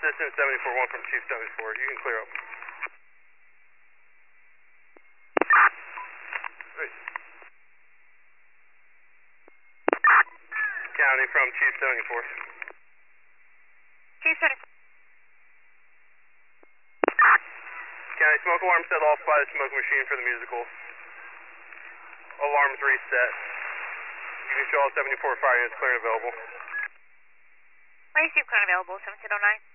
Assistant 74-1 from Chief 74. You can clear up. County from Chief 74. Chief 74. County, smoke alarm set off by the smoke machine for the musical. Alarms reset. You can show all 74 fire units clear and available. Why is you current available, 1709?